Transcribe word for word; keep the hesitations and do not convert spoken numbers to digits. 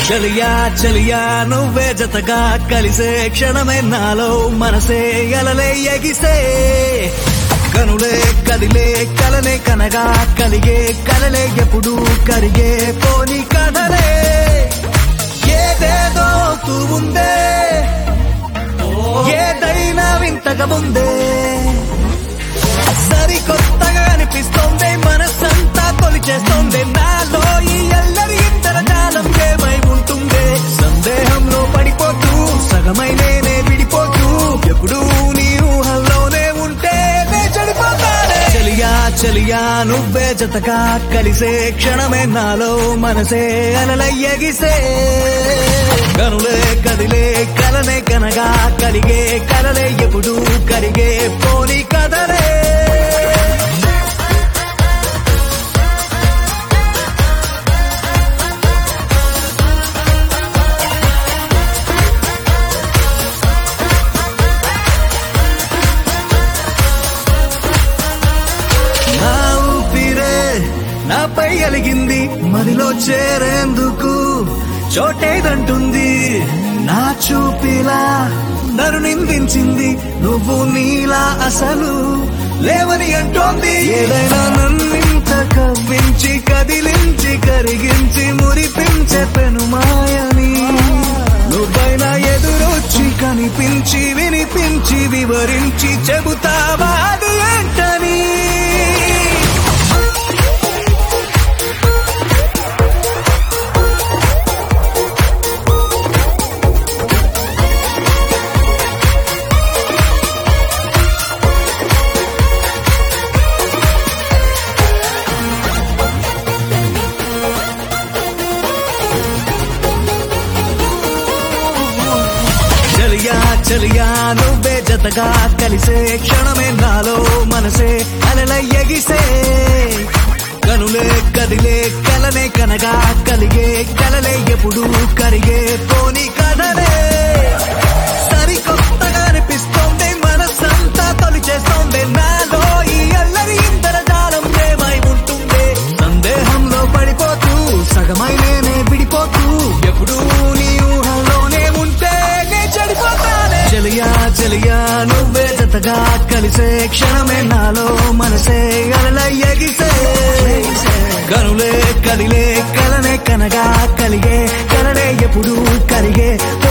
చలియా చలియా నువ్వే జతగా కలిసే క్షణమే నాలో మనసే అలలే ఎగిసే కనులే కదిలే కలనే కనగా కలిగే కలలే ఎప్పుడు కరిగే పోని కథలే ఏదేదో అవుతూ ఉందే ఏదైనా వింతగా ఉందే సరికొత్తగా అనిపిస్తోంది మనసంతా తొలిచేస్తోంది నాలో ఈ అల్లరి ఇంతరజాలం ఏమై ఉంటుందే సందేహంలో పడిపోతూ సగమై నేనే విడిపోతూ ఎప్పుడు నీ ఊహల్లోనే ఉంటే నే చెడిపోతానే చలియా చలియా నువ్వే జతగా కలిసే క్షణమే నాలో మనసే అలలై ఎగిసే కనులే కదిలే కలనే కనగా కలిగే కలలే ఎప్పుడు కరిగే పోని కదలే నా ఊపిరే నాపై అలిగింది మదిలో చేరేందుకు చోటేదంటుంది నా చూపిలా నన్ను నిందించింది నువ్వు నీలా అసలు లేవని అంటోంది ఏదైనా నన్నింత కవ్వించి కదిలించి కరిగించి మురిపించే పెనుమాయని నువ్వైనా ఎదురొచ్చి కనిపించి వినిపించి వివరించి చెబుతావా అది ఏంటని చలియా చలియా నువ్వే జతగా కలిసే క్షణమే నాలో మనసే అలలై ఎగిసే కనులే కదిలే కలనే కనగా కలిగే కలలే ఎప్పుడు కరిగే పోని కథలే సరికొత్తగా అనిపిస్తోంది మనసంతా తొలిచేస్తోంది నాలో ఈ అల్లరి ఇంతరజాలం ఏమై ఉంటుందే సందేహంలో పడిపోతూ సగమై నేనే విడిపోతూ ఎప్పుడు నీ ఊహల్లోనే ఉంటే చలియా చలియా నువ్వే జతగా కలిసే క్షణమే నాలో మనసే అలలై ఎగిసే కనులే కదిలే కలనే కనగా కలిగే కలనే ఎప్పుడు కరిగే